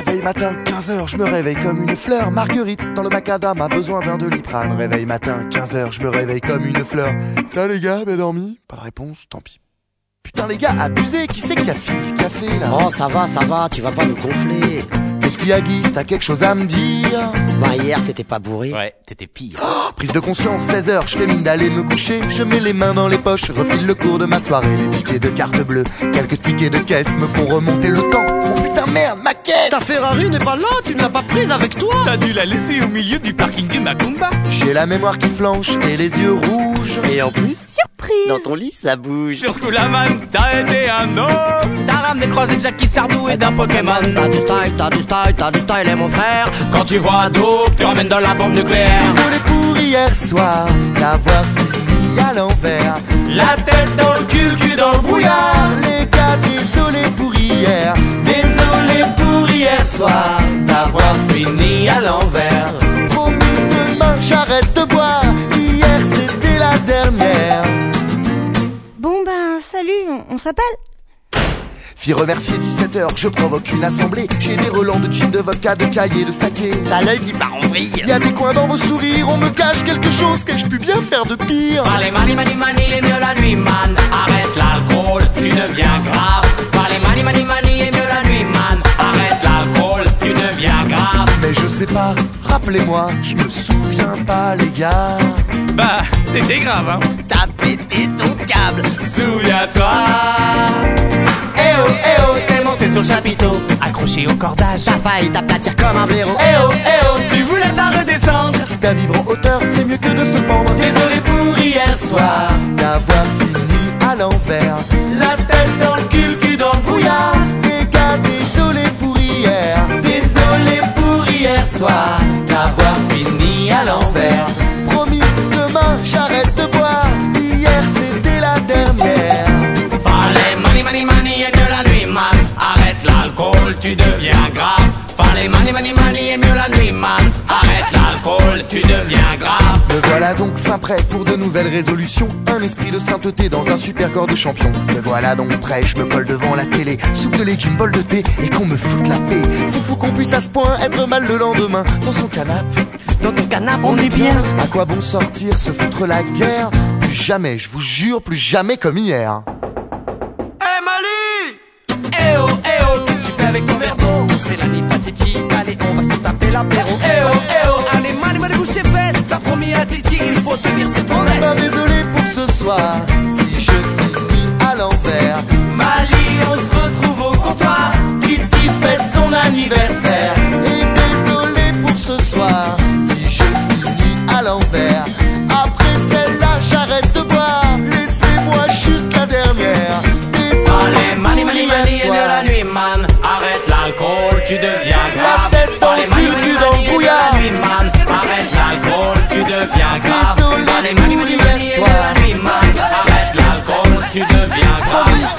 Réveil matin, 15h, je me réveille comme une fleur. Marguerite, dans le macadam, a besoin d'un Doliprane. Réveil matin, 15h, je me réveille comme une fleur. Ça les gars, bien dormi? Pas de réponse, tant pis. Putain les gars, abusé, qui c'est qui a fini le café là? Oh ça va, tu vas pas nous gonfler. Qu'est-ce qu'il y a Guy, t'as quelque chose à me dire? Bah hier t'étais pas bourré. Ouais, t'étais pire. Prise de conscience, 16h, je fais mine d'aller me coucher. Je mets les mains dans les poches, refile le cours de ma soirée. Les tickets de carte bleue, quelques tickets de caisse me font remonter le temps. Oh putain merde, ma caisse! Ta Ferrari n'est pas là, tu ne l'as pas prise avec toi. T'as dû la laisser au milieu du parking du Macumba. J'ai la mémoire qui flanche et les yeux rouges. Et en plus, Surprise! dans ton lit ça bouge. Sur ce coup la man, t'as été un homme. T'as ramené croisé de Jackie Sardou et d'un Pokémon. T'as du style et mon frère. Quand tu vois Dope, tu ramènes de la bombe nucléaire. Désolé pour hier soir, d'avoir fini à l'envers. La tête dans le cul dans le brouillard. Les gars, désolé pour hier. Désolé pour hier soir, d'avoir fini à l'envers. Promis, demain j'arrête de boire. Hier c'était la dernière. Bon ben, salut, on s'appelle? Fille remercier 17h, je provoque une assemblée. J'ai des relents de gin, de vodka, de cahiers, de saké. T'as l'œil qui part en vrille. Y a des coins dans vos sourires, on me cache quelque chose. Qu'ai-je pu bien faire de pire? Fallait mani et mieux la nuit man. Arrête l'alcool, tu deviens grave. Fallait mani et mieux la nuit man. Arrête l'alcool, tu deviens grave. Mais je sais pas, rappelez-moi, je me souviens pas les gars. Bah, t'étais grave hein. T'as pété ton câble. Souviens-toi. Eh oh, t'es monté sur le chapiteau, accroché au cordage. T'as failli t'aplatir comme un blaireau. Eh oh, tu voulais pas redescendre. Quitte à vivre en hauteur, c'est mieux que de se pendre. Désolé pour hier soir, D'avoir fini à l'envers. la tête dans le cul dans le brouillard. Les gars, désolé pour hier. Désolé pour hier soir, d'avoir fini à l'envers. Promis, demain j'arrête de boire. Hier c'était la dernière. Fallait mani et mieux la nuit man. Arrête l'alcool, tu deviens grave. Fallait mani et mieux la nuit man. Arrête l'alcool, tu deviens grave. Me voilà donc fin prêt pour de nouvelles résolutions. Un esprit de sainteté dans un super corps de champion. Me voilà donc prêt, je me colle devant la télé. Soupe de légumes, bol de thé et qu'on me foute la paix. C'est fou qu'on puisse à ce point être mal le lendemain. Dans son canapé, Dans ton canapé on est bien. à quoi bon sortir, se foutre la guerre? Plus jamais, je vous jure, plus jamais comme hier. Eh Mali! Eh oh, qu'est-ce que tu fais avec ton verre d'eau? C'est la nuit fatidique, allez on va se taper l'apéro. Eh oh, allez Mali, bouge tes fesses. T'as promis à Titi, il faut tenir ses promesses. Ben, désolé pour ce soir, si je finis à l'envers. Mali, on se retrouve au comptoir. Titi fête son anniversaire. Et désolé pour ce soir, si je finis à l'envers. Après celle-là, j'arrête de boire. Laissez-moi juste la dernière. Allez, mani et mieux la nuit man. Arrête l'alcool, tu deviens grave. La tête dans le Allez, cul, mani dans le et mieux brouillard. la nuit man. Arrête l'alcool, tu deviens grave. Désolé Allez, pour mani et hier mieux soir. la nuit man. Arrête l'alcool, tu deviens grave.